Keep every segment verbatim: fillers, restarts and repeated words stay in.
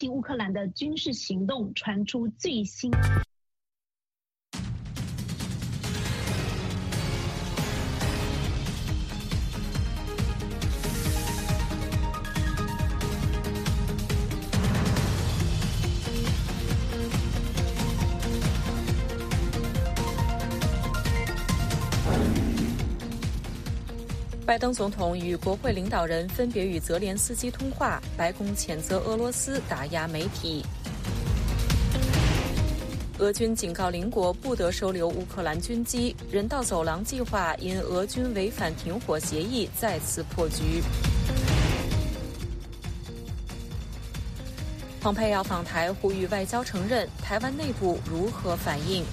乌克兰的军事行动传出最新。 拜登总统与国会领导人分别与泽连斯基通话，白宫谴责俄罗斯打压媒体。俄军警告邻国不得收留乌克兰军机，人道走廊计划因俄军违反停火协议再次破局。蓬佩奥访台呼吁外交承认，台湾内部如何反应？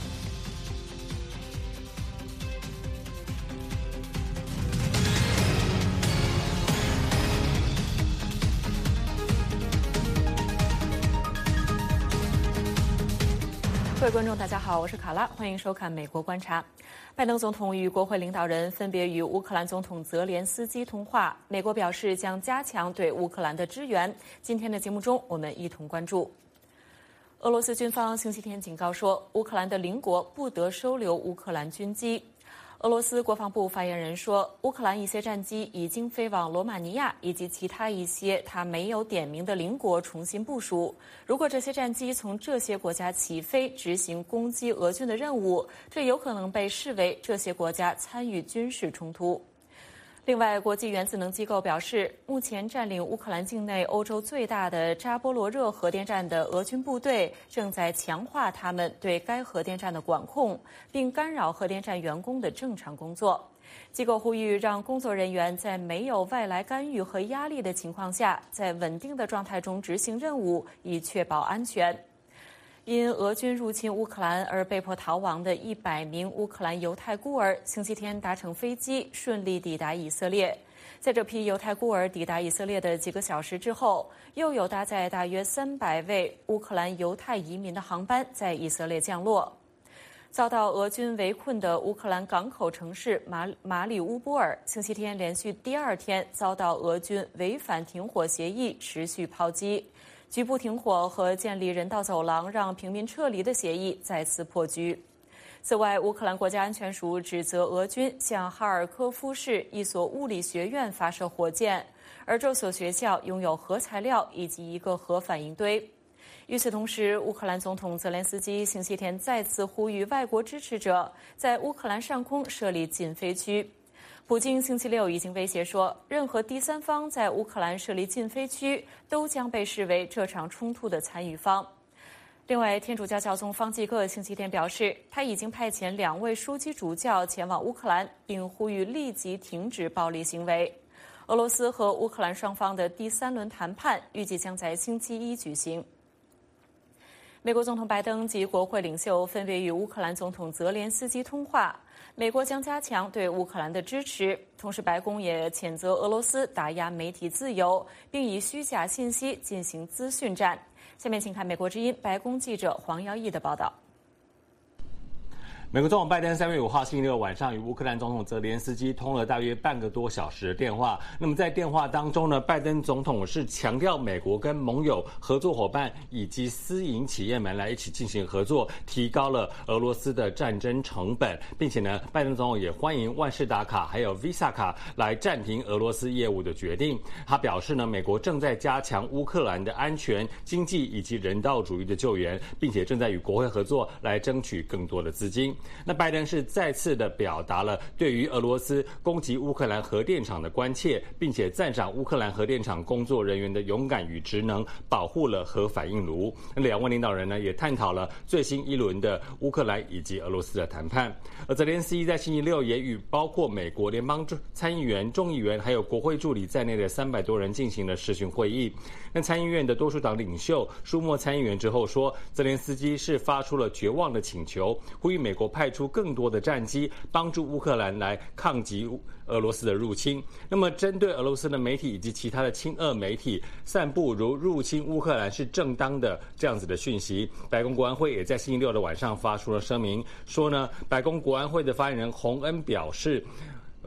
各位观众，大家好，我是卡拉，欢迎收看《美国观察》。拜登总统与国会领导人分别与乌克兰总统泽连斯基通话，美国表示将加强对乌克兰的支援。今天的节目中，我们一同关注。俄罗斯军方星期天警告说，乌克兰的邻国不得收留乌克兰军机。俄罗斯国防部发言人说，乌克兰一些战机已经飞往罗马尼亚以及其他一些他没有点名的邻国重新部署。如果这些战机从这些国家起飞，执行攻击俄军的任务，这有可能被视为这些国家参与军事冲突。另外，国际原子能机构表示，目前占领乌克兰境内欧洲最大的扎波罗热核电站的俄军部队正在强化他们对该核电站的管控，并干扰核电站员工的正常工作。机构呼吁让工作人员在没有外来干预和压力的情况下，在稳定的状态中执行任务，以确保安全。因俄军入侵乌克兰而被迫逃亡的一百名乌克兰犹太孤儿，星期天搭乘飞机顺利抵达以色列。在这批犹太孤儿抵达以色列的几个小时之后，又有搭载大约三百位乌克兰犹太移民的航班在以色列降落。遭到俄军围困的乌克兰港口城市马马里乌波尔，星期天连续第二天遭到俄军违反停火协议持续炮击。局部停火和建立人道走廊让平民撤离的协议再次破局。此外，乌克兰国家安全署指责俄军向哈尔科夫市一所物理学院发射火箭，而这所学校拥有核材料以及一个核反应堆。与此同时，乌克兰总统泽连斯基星期天再次呼吁外国支持者在乌克兰上空设立禁飞区。普京星期六已经威胁说，任何第三方在乌克兰设立禁飞区都将被视为这场冲突的参与方。另外，天主教教宗方济各星期天表示，他已经派遣两位枢机主教前往乌克兰，并呼吁立即停止暴力行为。俄罗斯和乌克兰双方的第三轮谈判预计将在星期一举行。美国总统拜登及国会领袖分别与乌克兰总统泽连斯基通话，美国将加强对乌克兰的支持，同时白宫也谴责俄罗斯打压媒体自由，并以虚假信息进行资讯战。下面请看美国之音白宫记者黄耀义的报道。 美国总统拜登三月五号星期六晚上与乌克兰总统泽连斯基通了大约半个多小时的电话。那么在电话当中呢，拜登总统是强调美国跟盟友、合作伙伴以及私营企业们来一起进行合作，提高了俄罗斯的战争成本，并且呢，拜登总统也欢迎万事达卡还有 Visa 卡来暂停俄罗斯业务的决定。他表示呢，美国正在加强乌克兰的安全、经济以及人道主义的救援，并且正在与国会合作来争取更多的资金。那拜登是再次的表达了对于俄罗斯攻击乌克兰核电厂的关切，并且赞赏乌克兰核电厂工作人员的勇敢与职能，保护了核反应炉。那两位领导人呢，也探讨了最新一轮的乌克兰以及俄罗斯的谈判。而泽连斯基在星期六也与包括美国联邦参议员、众议员还有国会助理在内的三百多人进行了视讯会议。那参议院的多数党领袖舒默参议员之后说，泽连斯基是发出了绝望的请求，呼吁美国派出更多的战机，帮助乌克兰来抗击俄罗斯的入侵。那么针对俄罗斯的媒体以及其他的亲俄媒体散布如入侵乌克兰是正当的这样子的讯息，白宫国安会也在星期六的晚上发出了声明，说呢，白宫国安会的发言人洪恩表示，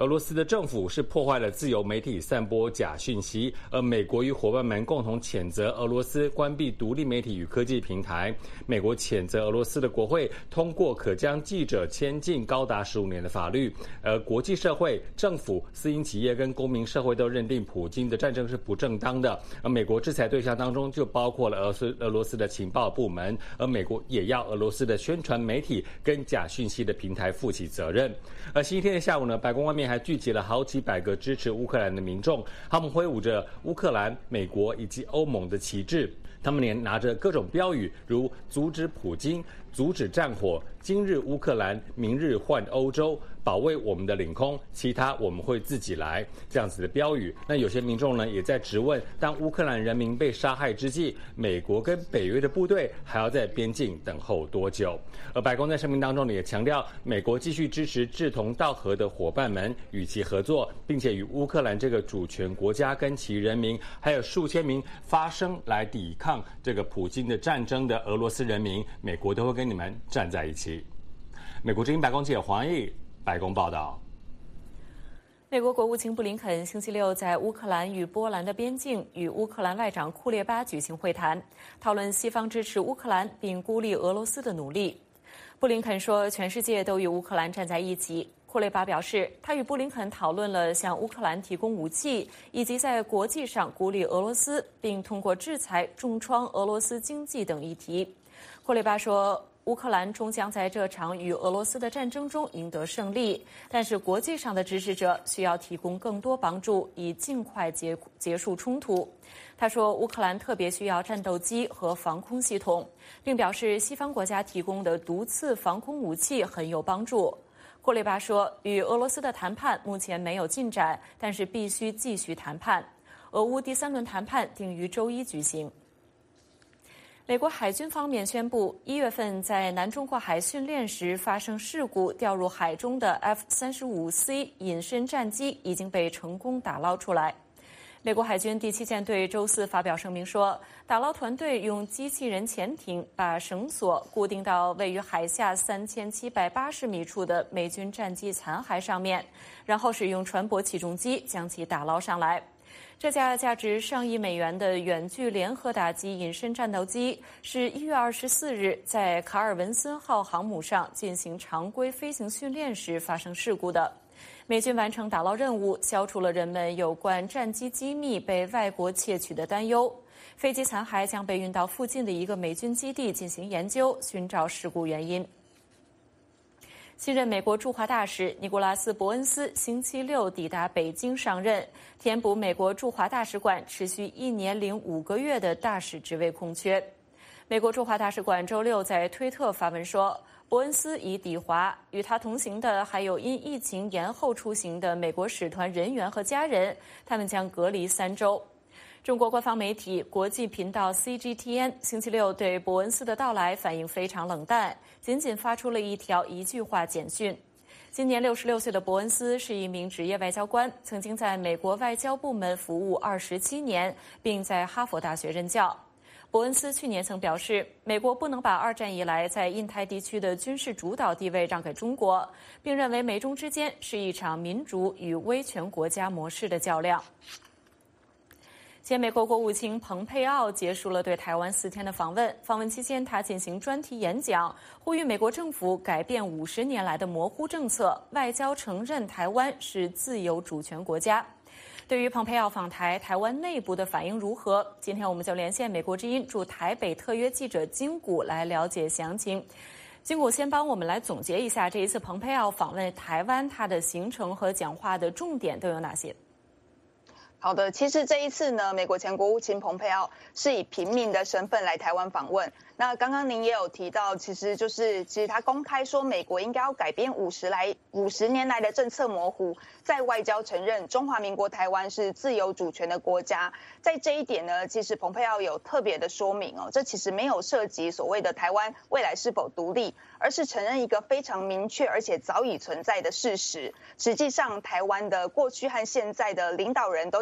俄罗斯的政府是破坏了自由媒体散播假讯息，而美国与伙伴们共同谴责俄罗斯关闭独立媒体与科技平台。美国谴责俄罗斯的国会通过可将记者监禁高达十五年的法律，而国际社会、政府、私营企业跟公民社会都认定普京的战争是不正当的。而美国制裁对象当中就包括了俄罗斯俄罗斯的情报部门，而美国也要俄罗斯的宣传媒体跟假讯息的平台负起责任。而星期天的下午呢，白宫外面还聚集了好几百个支持乌克兰的民众，他们挥舞着乌克兰、美国以及欧盟的旗帜，他们连拿着各种标语，如阻止普京、阻止战火、今日乌克兰，明日换欧洲，保卫我们的领空，其他我们会自己来，这样子的标语。那有些民众呢也在质问，当乌克兰人民被杀害之际，美国跟北约的部队还要在边境等候多久？而白宫在声明当中呢也强调，美国继续支持志同道合的伙伴们与其合作，并且与乌克兰这个主权国家跟其人民，还有数千名发声来抵抗这个普京的战争的俄罗斯人民，美国都会跟你们站在一起。美国之音白宫记者黄毅白宫报道。 美国国务卿布林肯星期六在乌克兰与波兰的边境与乌克兰外长库列巴举行会谈，讨论西方支持乌克兰并孤立俄罗斯的努力。布林肯说，全世界都与乌克兰站在一起。库列巴表示，他与布林肯讨论了向乌克兰提供武器，以及在国际上孤立俄罗斯，并通过制裁重创俄罗斯经济等议题。库列巴说，乌克兰终将在这场与俄罗斯的战争中赢得胜利，但是国际上的支持者需要提供更多帮助，以尽快结结束冲突。他说，乌克兰特别需要战斗机和防空系统，并表示西方国家提供的毒刺防空武器很有帮助。库列巴说，与俄罗斯的谈判目前没有进展，但是必须继续谈判。俄乌第三轮谈判定于周一举行。美国海军方面宣布，一月份在南中国海训练时发生事故掉入海中的 F 三十五 C 隐身战机已经被成功打捞出来。美国海军第七舰队周四发表声明说，打捞团队用机器人潜艇把绳索固定到位于海下三千七百八十米处的美军战机残骸上面，然后使用船舶起重机将其打捞上来。这架价值上亿美元的远距联合打击隐身战斗机是一月二十四日在卡尔文森号航母上进行常规飞行训练时发生事故的。美军完成打捞任务，消除了人们有关战机机密被外国窃取的担忧。飞机残骸将被运到附近的一个美军基地进行研究，寻找事故原因。新任美国驻华大使尼古拉斯·伯恩斯星期六抵达北京上任，填补美国驻华大使馆持续一年零五个月的大使职位空缺。美国驻华大使馆周六在推特发文说，伯恩斯已抵华，与他同行的还有因疫情延后出行的美国使团人员和家人，他们将隔离三周。中国官方媒体国际频道 C G T N 星期六对伯恩斯的到来反应非常冷淡，仅仅发出了一条一句话简讯。今年六十六岁的伯恩斯是一名职业外交官，曾经在美国外交部门服务二十七年，并在哈佛大学任教。伯恩斯去年曾表示，美国不能把二战以来在印太地区的军事主导地位让给中国，并认为美中之间是一场民主与威权国家模式的较量。前美国国务卿蓬佩奥结束了对台湾四天的访问，访问期间他进行专题演讲，呼吁美国政府改变五十年来的模糊政策，外交承认台湾是自由主权国家。对于蓬佩奥访台，台湾内部的反应如何？今天我们就连线美国之音驻台北特约记者金谷来了解详情。金谷先帮我们来总结一下这一次蓬佩奥访问台湾，他的行程和讲话的重点都有哪些？ 好的，其实这一次呢，美国前国务卿蓬佩奥是以平民的身份来台湾访问。那刚刚您也有提到，其实就是其实他公开说，美国应该要改变五十来五十年来的政策模糊，在外交承认中华民国台湾是自由主权的国家。在这一点呢，其实蓬佩奥有特别的说明哦，这其实没有涉及所谓的台湾未来是否独立，而是承认一个非常明确而且早已存在的事实。实际上，台湾的过去和现在的领导人都已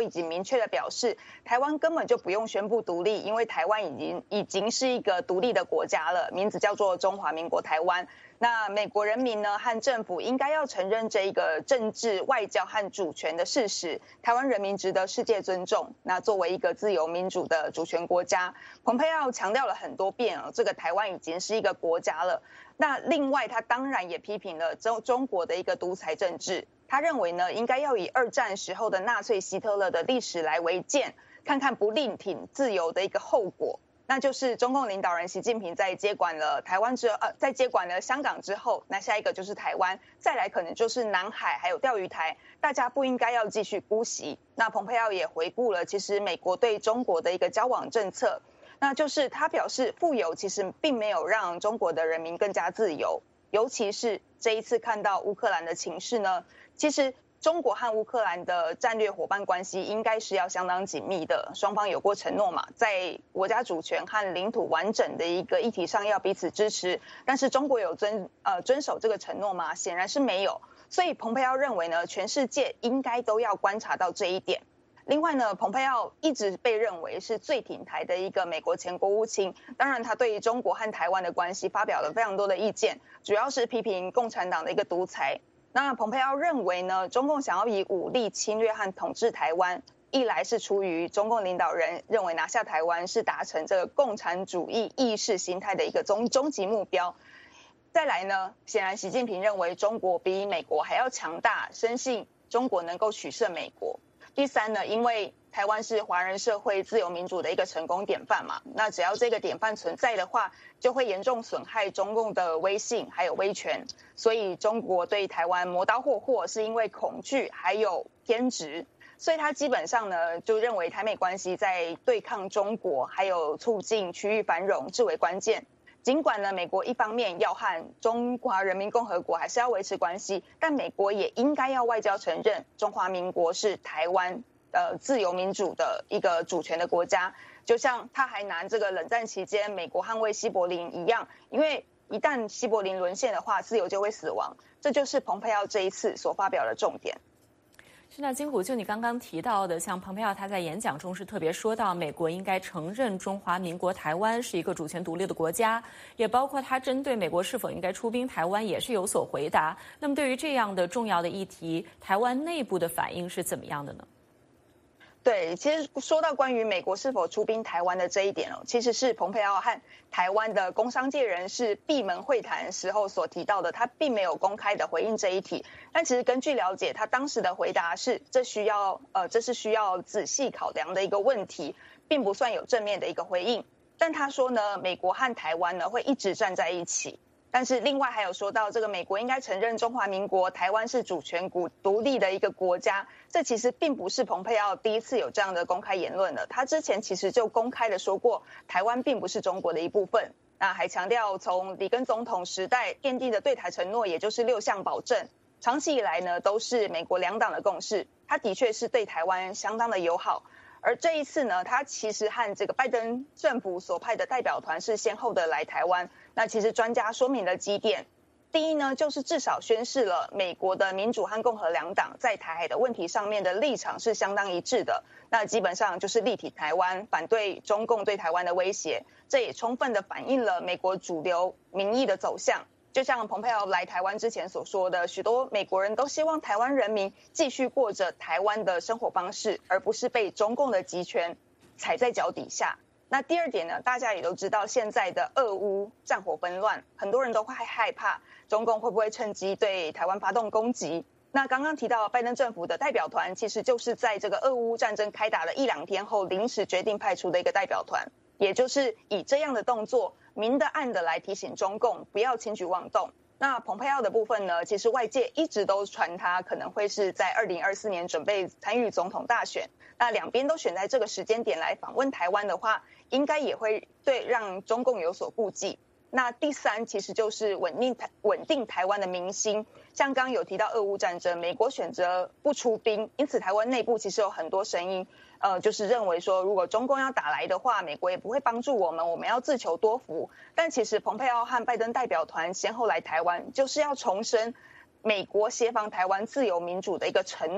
已经明确的表示，台湾根本就不用宣布独立，因为台湾已经已经是一个独立的国家了，名字叫做中华民国台湾。那美国人民呢和政府应该要承认这一个政治、外交和主权的事实，台湾人民值得世界尊重。那作为一个自由民主的主权国家，蓬佩奥强调了很多遍哦，这个台湾已经是一个国家了。那另外，他当然也批评了中中国的一个独裁政治。他认为呢，应该要以二战时候的纳粹希特勒的历史来为鉴，看看不力挺自由的一个后果。那就是中共领导人习近平在接管了台湾之呃，在接管了香港之后，那下一个就是台湾，再来可能就是南海还有钓鱼台，大家不应该要继续姑息。那蓬佩奥也回顾了，其实美国对中国的一个交往政策，那就是他表示，富有其实并没有让中国的人民更加自由，尤其是这一次看到乌克兰的情势呢，其实中国和乌克兰的战略伙伴关系应该是要相当紧密的，双方有过承诺嘛，在国家主权和领土完整的一个议题上要彼此支持，但是中国有遵呃遵守这个承诺吗？显然是没有。所以蓬佩奥认为呢，全世界应该都要观察到这一点。另外呢，蓬佩奥一直被认为是最挺台的一个美国前国务卿，当然他对于中国和台湾的关系发表了非常多的意见，主要是批评共产党的一个独裁。那蓬佩奥认为呢，中共想要以武力侵略和统治台湾，一来是出于中共领导人认为拿下台湾是达成这个共产主义意识形态的一个终终极目标，再来呢，显然习近平认为中国比美国还要强大，深信中国能够取胜美国。第三呢，因为台湾是华人社会自由民主的一个成功典范嘛，那只要这个典范存在的话，就会严重损害中共的威信还有威权，所以中国对台湾磨刀霍霍是因为恐惧还有偏执，所以他基本上呢就认为台美关系在对抗中国还有促进区域繁荣至为关键。尽管呢，美国一方面要和中华人民共和国还是要维持关系，但美国也应该要外交承认中华民国是台湾呃自由民主的一个主权的国家，就像他还拿这个冷战期间美国捍卫西柏林一样，因为一旦西柏林沦陷的话，自由就会死亡。这就是蓬佩奥这一次所发表的重点。 是那金虎，就你刚刚提到的，像蓬佩奥他在演讲中是特别说到，美国应该承认中华民国台湾是一个主权独立的国家，也包括他针对美国是否应该出兵台湾也是有所回答。那么对于这样的重要的议题，台湾内部的反应是怎么样的呢？ 对，其实说到关于美国是否出兵台湾的这一点哦，其实是蓬佩奥和台湾的工商界人士闭门会谈时候所提到的，他并没有公开的回应这一题。但其实根据了解，他当时的回答是，这需要呃，这是需要仔细考量的一个问题，并不算有正面的一个回应。但他说呢，美国和台湾呢会一直站在一起。但是另外还有说到，这个美国应该承认中华民国台湾是主权国独立的一个国家，这其实并不是蓬佩奥第一次有这样的公开言论了。他之前其实就公开的说过，台湾并不是中国的一部分。那还强调，从里根总统时代奠定的对台承诺，也就是六项保证，长期以来呢都是美国两党的共识。他的确是对台湾相当的友好。而这一次呢，他其实和这个拜登政府所派的代表团是先后的来台湾。那其实专家说明了几点，第一呢，就是至少宣示了美国的民主和共和两党在台海的问题上面的立场是相当一致的。那基本上就是力挺台湾，反对中共对台湾的威胁。这也充分的反映了美国主流民意的走向。就像蓬佩奥来台湾之前所说的，许多美国人都希望台湾人民继续过着台湾的生活方式，而不是被中共的集权踩在脚底下。那第二点呢，大家也都知道，现在的俄乌战火纷乱，很多人都会害怕中共会不会趁机对台湾发动攻击。那刚刚提到拜登政府的代表团，其实就是在这个俄乌战争开打了一两天后临时决定派出的一个代表团，也就是以这样的动作明的暗的来提醒中共不要轻举妄动。那蓬佩奥的部分呢，其实外界一直都传他可能会是在二零二四年准备参与总统大选，那两边都选在这个时间点来访问台湾的话，应该也会对让中共有所顾忌。那第三其实就是稳定台稳定台湾的民心，像刚刚有提到俄乌战争，美国选择不出兵，因此台湾内部其实有很多声音，呃，就是认为说，如果中共要打来的话，美国也不会帮助我们，我们要自求多福。但其实蓬佩奥和拜登代表团先后来台湾，就是要重申美国协防台湾自由民主的一个承诺。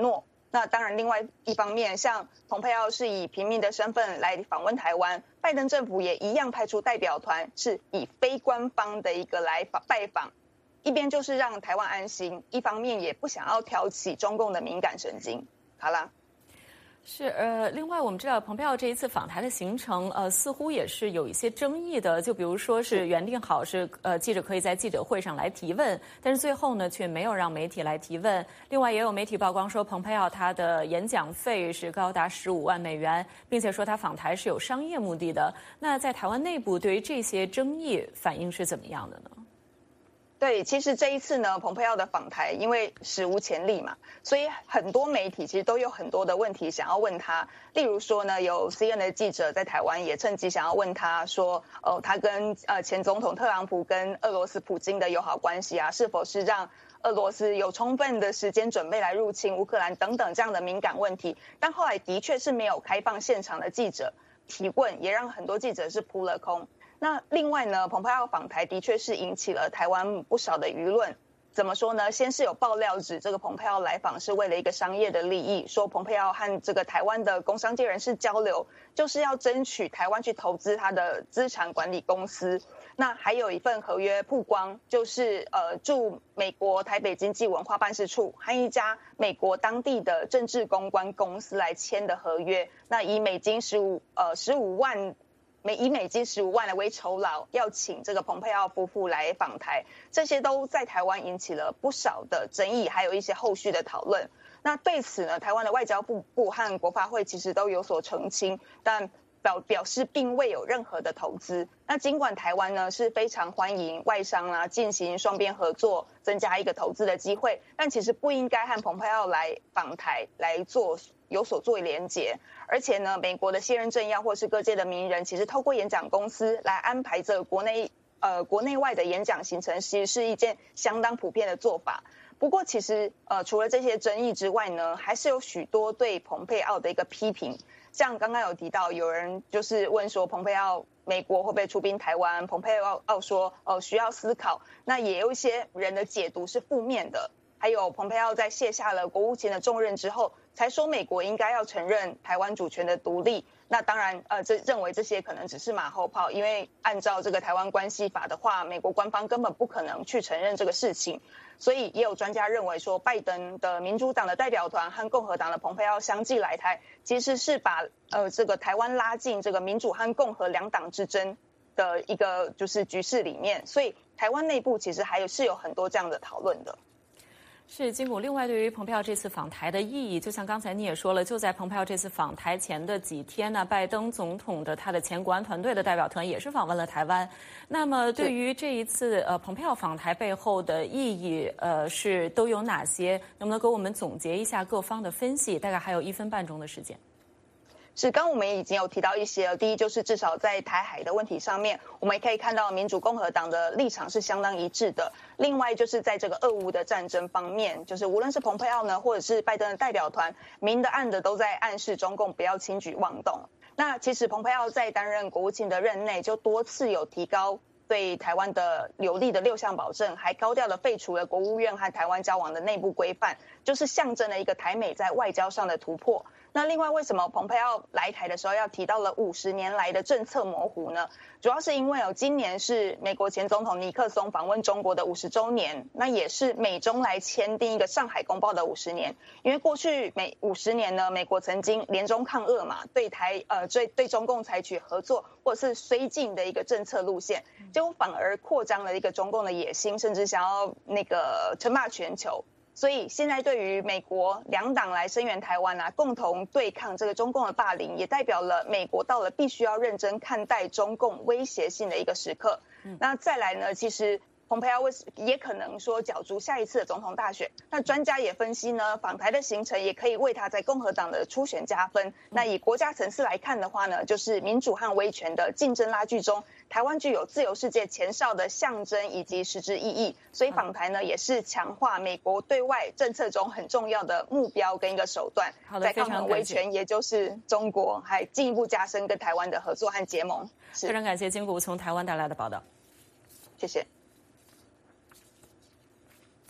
那当然，另外一方面，像蓬佩奥是以平民的身份来访问台湾，拜登政府也一样派出代表团，是以非官方的一个来拜访。一边就是让台湾安心，一方面也不想要挑起中共的敏感神经。好啦， 是呃，另外我们知道蓬佩奥这一次访台的行程，呃，似乎也是有一些争议的。就比如说是原定好是呃记者可以在记者会上来提问，但是最后呢却没有让媒体来提问。另外也有媒体曝光说，蓬佩奥他的演讲费是高达十五万美元，并且说他访台是有商业目的的。那在台湾内部对于这些争议反应是怎么样的呢？ 对，其实这一次呢，蓬佩奥的访台因为史无前例嘛，所以很多媒体其实都有很多的问题想要问他。例如说呢，有 C N N 的记者在台湾也趁机想要问他说，哦，他跟呃前总统特朗普跟俄罗斯普京的友好关系啊，是否是让俄罗斯有充分的时间准备来入侵乌克兰等等这样的敏感问题。但后来的确是没有开放现场的记者提问，也让很多记者是扑了空。那另外呢，蓬佩奥访台的确是引起了台湾不少的舆论。怎么说呢？先是有爆料指这个蓬佩奥来访是为了一个商业的利益，说蓬佩奥和这个台湾的工商界人士交流，就是要争取台湾去投资他的资产管理公司。那还有一份合约曝光，就是呃驻美国台北经济文化办事处和一家美国当地的政治公关公司来签的合约，那以美金十五呃十五万。美以美金十五万来为酬劳，要请这个蓬佩奥夫妇来访台，这些都在台湾引起了不少的争议，还有一些后续的讨论。那对此呢，台湾的外交部部和国发会其实都有所澄清，但表表示并未有任何的投资。那尽管台湾呢是非常欢迎外商啊进行双边合作，增加一个投资的机会，但其实不应该和蓬佩奥来访台来做有所做连结。而且呢，美国的现任政要或是各界的名人，其实透过演讲公司来安排这个国内呃国内外的演讲行程，其实是一件相当普遍的做法。不过其实呃除了这些争议之外呢，还是有许多对蓬佩奥的一个批评。像刚刚有提到，有人就是问说，蓬佩奥美国会不会出兵台湾？蓬佩奥奥说，哦、呃、需要思考。那也有一些人的解读是负面的。还有蓬佩奥在卸下了国务卿的重任之后，才说美国应该要承认台湾主权的独立。那当然，呃，这认为这些可能只是马后炮，因为按照这个台湾关系法的话，美国官方根本不可能去承认这个事情。所以也有专家认为说，拜登的民主党的代表团和共和党的蓬佩奥相继来台，其实是把呃这个台湾拉进这个民主和共和两党之争的一个就是局势里面。所以台湾内部其实还有是有很多这样的讨论的。 是金谷。另外，对于蓬佩奥这次访台的意义，就像刚才你也说了，就在蓬佩奥这次访台前的几天呢，拜登总统的他的前国安团队的代表团也是访问了台湾。那么，对于这一次呃蓬佩奥访台背后的意义，呃是都有哪些？能不能给我们总结一下各方的分析？大概还有一分半钟的时间。 是，刚我们已经有提到一些了。第一，就是至少在台海的问题上面，我们也可以看到民主共和党的立场是相当一致的。另外，就是在这个俄乌的战争方面，就是无论是蓬佩奥呢，或者是拜登的代表团，明的暗的都在暗示中共不要轻举妄动。那其实蓬佩奥在担任国务卿的任内，就多次有提高对台湾的有利的六项保证，还高调的废除了国务院和台湾交往的内部规范，就是象征了一个台美在外交上的突破。那另外，为什么蓬佩奥来台的时候要提到了五十年来的政策模糊呢？主要是因为哦，今年是美国前总统尼克松访问中国的五十周年，那也是美中来签订一个上海公报的五十年。因为过去每五十年呢，美国曾经联中抗俄嘛，对台呃对对中共采取合作或者是绥靖的一个政策路线，结果反而扩张了一个中共的野心，甚至想要那个称霸全球。所以现在对于美国两党来声援台湾啊，共同对抗这个中共的霸凌，也代表了美国到了必须要认真看待中共威胁性的一个时刻。嗯、那再来呢，其实蓬佩奥也可能说角逐下一次的总统大选。那专家也分析呢，访台的行程也可以为他在共和党的初选加分。那以国家层次来看的话呢，就是民主和威权的竞争拉锯中，台湾具有自由世界前哨的象征以及实质意义。所以访台呢，也是强化美国对外政策中很重要的目标跟一个手段，在抗衡威权，也就是中国，还进一步加深跟台湾的合作和结盟。 非常感谢金谷从台湾带来的报道， 谢谢。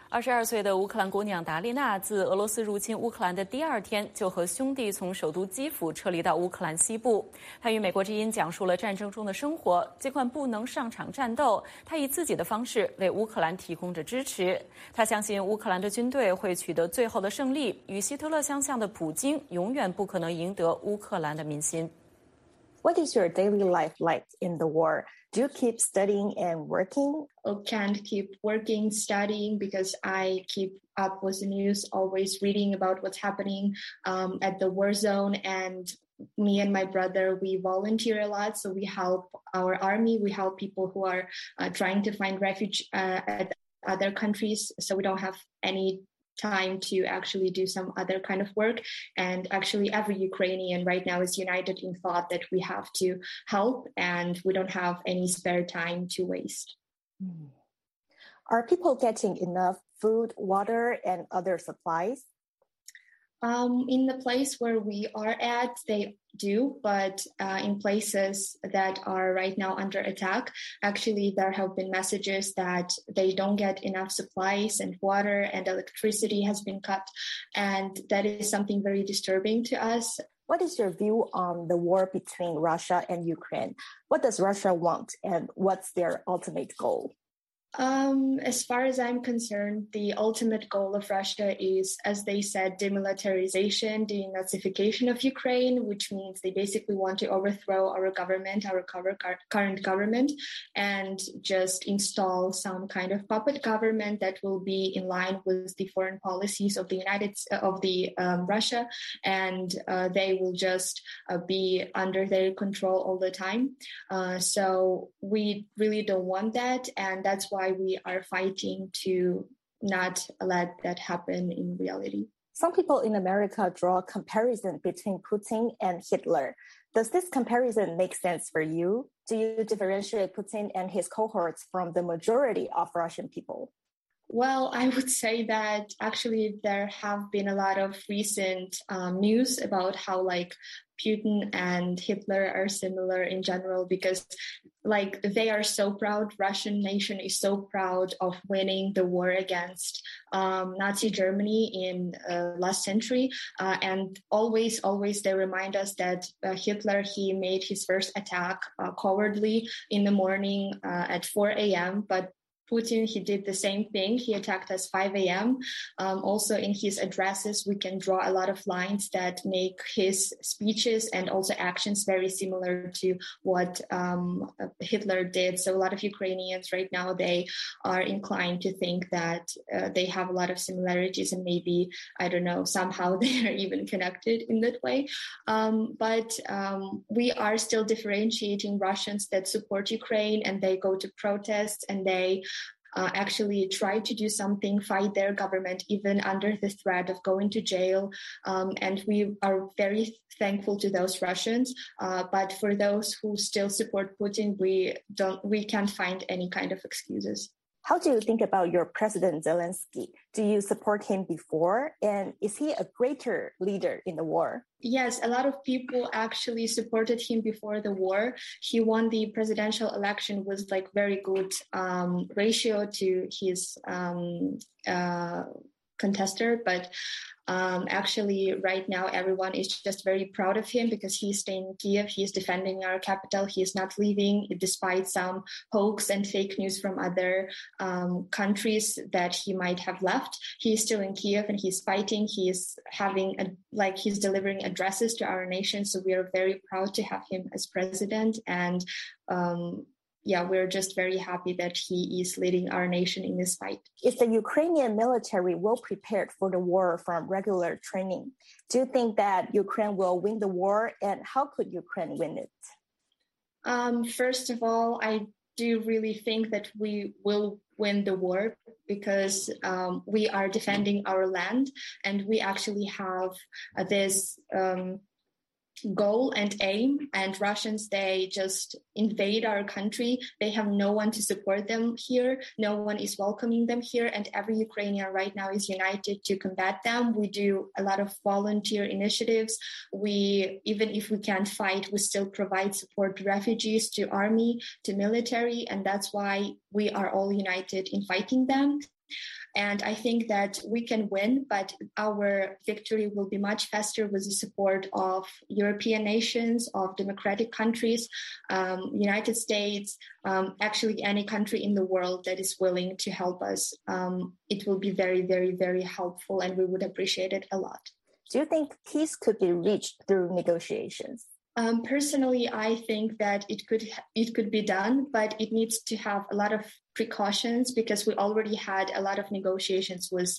二十二岁的乌克兰姑娘达丽娜自俄罗斯入侵乌克兰的第二天，就和兄弟从首都基辅撤离到乌克兰西部。她与美国之音讲述了战争中的生活，尽管不能上场战斗，她以自己的方式为乌克兰提供着支持。她相信乌克兰的军队会取得最后的胜利，与希特勒相像的普京永远不可能赢得乌克兰的民心。 What is your daily life like in the war? Do you keep studying and working? I can't keep working, studying because I keep up with the news, always reading about what's happening um, at the war zone. And me and my brother, we volunteer a lot. So we help our army. We help people who are uh, trying to find refuge uh, at other countries. So we don't have any time to actually do some other kind of work. And actually every Ukrainian right now is united in thought that we have to help and we don't have any spare time to waste. Are people getting enough food, water, and other supplies? Um, in the place where we are at, they do, but uh, in places that are right now under attack, actually there have been messages that they don't get enough supplies and water and electricity has been cut. And that is something very disturbing to us. What is your view on the war between Russia and Ukraine? What does Russia want and what's their ultimate goal? Um, as far as I'm concerned, the ultimate goal of Russia is, as they said, demilitarization, denazification of Ukraine, which means they basically want to overthrow our government, our current government, and just install some kind of puppet government that will be in line with the foreign policies of the United of the um, Russia, and uh, they will just uh, be under their control all the time. Uh, so we really don't want that, and that's why why we are fighting to not let that happen in reality. Some people in America draw a comparison between Putin and Hitler. Does this comparison make sense for you? Do you differentiate Putin and his cohorts from the majority of Russian people? Well, I would say that actually there have been a lot of recent um, news about how like Putin and Hitler are similar in general because like they are so proud. Russian nation is so proud of winning the war against um, Nazi Germany in uh, last century. Uh, and always, always they remind us that uh, Hitler, he made his first attack uh, cowardly in the morning uh, at four a.m. But Putin, he did the same thing. He attacked us five a.m. Um, also in his addresses, we can draw a lot of lines that make his speeches and also actions very similar to what um, Hitler did. So a lot of Ukrainians right now, they are inclined to think that uh, they have a lot of similarities and maybe, I don't know, somehow they are even connected in that way. Um, but um, we are still differentiating Russians that support Ukraine and they go to protests and they Uh, actually try to do something, fight their government, even under the threat of going to jail. Um, and we are very thankful to those Russians. Uh, but for those who still support Putin, we don't, we can't find any kind of excuses. How do you think about your President Zelensky? Do you support him before? And is he a greater leader in the war? Yes, a lot of people actually supported him before the war. He won the presidential election with like very good um, ratio to his um, uh, contester, but um, actually right now everyone is just very proud of him because he's staying in Kiev, he's defending our capital, he is not leaving despite some hoax and fake news from other um, countries that he might have left. He's still in Kiev and he's fighting, he's having a, like he's delivering addresses to our nation, so we are very proud to have him as president and um, yeah, we're just very happy that he is leading our nation in this fight. Is the Ukrainian military well prepared for the war from regular training? Do you think that Ukraine will win the war, and how could Ukraine win it? Um, first of all, I do really think that we will win the war because um, we are defending our land and we actually have uh, this um, goal and aim, and Russians, they just invade our country. They have no one to support them here. No one is welcoming them here. And every Ukrainian right now is united to combat them. We do a lot of volunteer initiatives. We, even if we can't fight, we still provide support to refugees, to army, to military. And that's why we are all united in fighting them. And I think that we can win, but our victory will be much faster with the support of European nations, of democratic countries, um, United States, um, actually any country in the world that is willing to help us. Um, it will be very, very, very helpful, and we would appreciate it a lot. Do you think peace could be reached through negotiations? Um, personally, I think that it could it could be done, but it needs to have a lot of precautions, because we already had a lot of negotiations with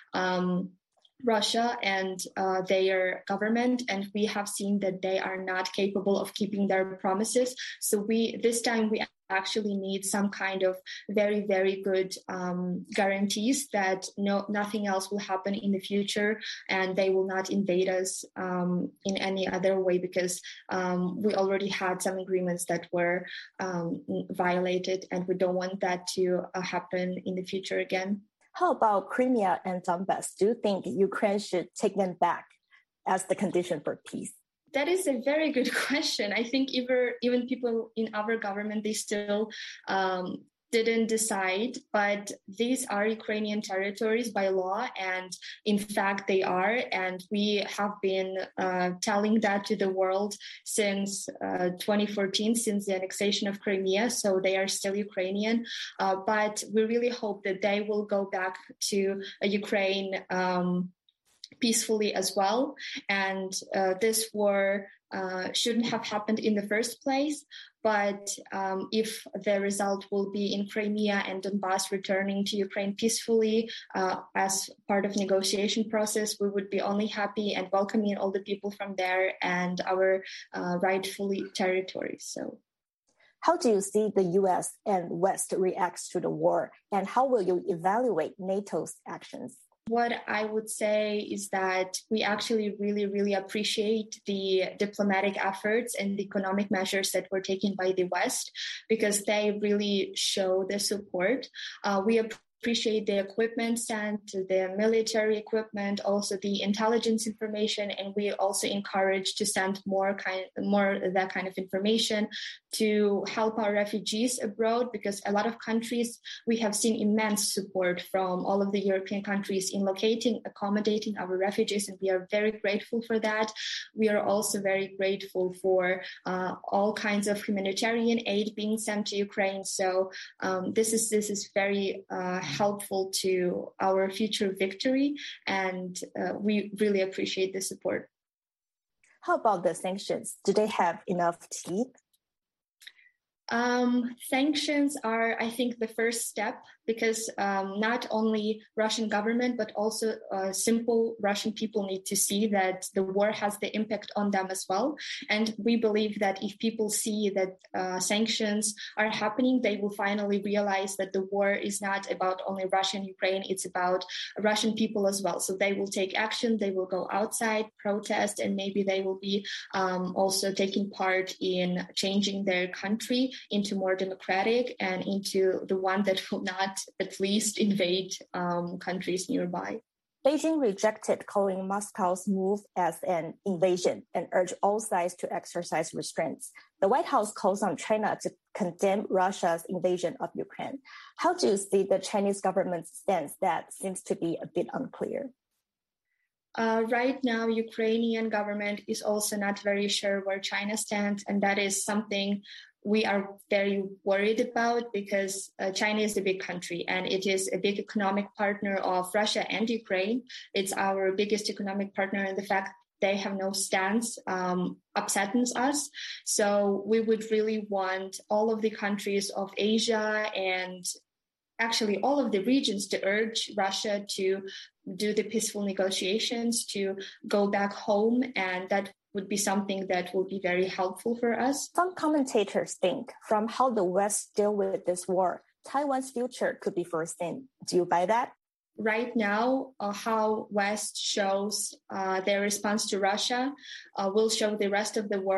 um, Russia and uh, their government, and we have seen that they are not capable of keeping their promises. So we this time we actually need some kind of very, very good um, guarantees that no nothing else will happen in the future, and they will not invade us um, in any other way, because um, we already had some agreements that were um, violated, and we don't want that to uh, happen in the future again. How about Crimea and Donbass? Do you think Ukraine should take them back as the condition for peace? That is a very good question. I think even, even people in our government, they still um, didn't decide, but these are Ukrainian territories by law, and in fact they are, and we have been uh, telling that to the world since uh, twenty fourteen, since the annexation of Crimea, so they are still Ukrainian, uh, but we really hope that they will go back to uh, Ukraine um, peacefully as well, and uh, this war uh, shouldn't have happened in the first place. But um, if the result will be in Crimea and Donbass returning to Ukraine peacefully uh, as part of negotiation process, we would be only happy and welcoming all the people from there and our uh, rightfully territories. So, how do you see the U S and West reacts to the war, and how will you evaluate NATO's actions? What I would say is that we actually really, really appreciate the diplomatic efforts and the economic measures that were taken by the West, because they really show the support. Uh, we appreciate the equipment sent, the military equipment, also the intelligence information, and we also encourage to send more kind, more that kind of information to help our refugees abroad, because a lot of countries, we have seen immense support from all of the European countries in locating, accommodating our refugees, and we are very grateful for that. We are also very grateful for uh, all kinds of humanitarian aid being sent to Ukraine. So um, this is this is very uh, helpful to our future victory, and uh, we really appreciate the support. How about the sanctions? Do they have enough teeth? Um, sanctions are, I think, the first step, because um, not only Russian government, but also uh, simple Russian people need to see that the war has the impact on them as well. And we believe that if people see that uh, sanctions are happening, they will finally realize that the war is not about only Russia and Ukraine, it's about Russian people as well. So they will take action, they will go outside, protest, and maybe they will be um, also taking part in changing their country into more democratic and into the one that will not at least invade um, countries nearby. Beijing rejected calling Moscow's move as an invasion and urged all sides to exercise restraints. The White House calls on China to condemn Russia's invasion of Ukraine. How do you see the Chinese government's stance that seems to be a bit unclear? Uh, right now, Ukrainian government is also not very sure where China stands, and that is something we are very worried about, because uh, China is a big country and it is a big economic partner of Russia and Ukraine. It's our biggest economic partner, and the fact they have no stance um, upsets us. So we would really want all of the countries of Asia and actually all of the regions to urge Russia to do the peaceful negotiations, to go back home, and that would be something that will be very helpful for us. Some commentators think from how the West deal with this war, Taiwan's future could be foreseen. Do you buy that? Right now, uh, how West shows uh, their response to Russia uh, will show the rest of the world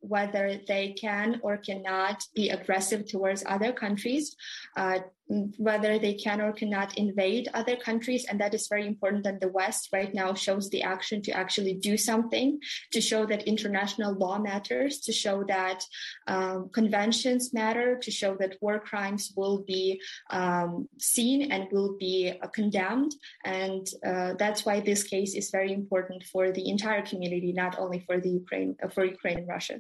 whether they can or cannot be aggressive towards other countries, uh, whether they can or cannot invade other countries. And that is very important that the West right now shows the action to actually do something, to show that international law matters, to show that um, conventions matter, to show that war crimes will be um, seen and will be uh, condemned. And uh, that's why this case is very important for the entire community, not only for the Ukraine, uh, for Ukraine and Russia.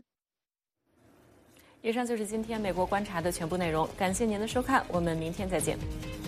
以上就是今天美国观察的全部内容，感谢您的收看，我们明天再见。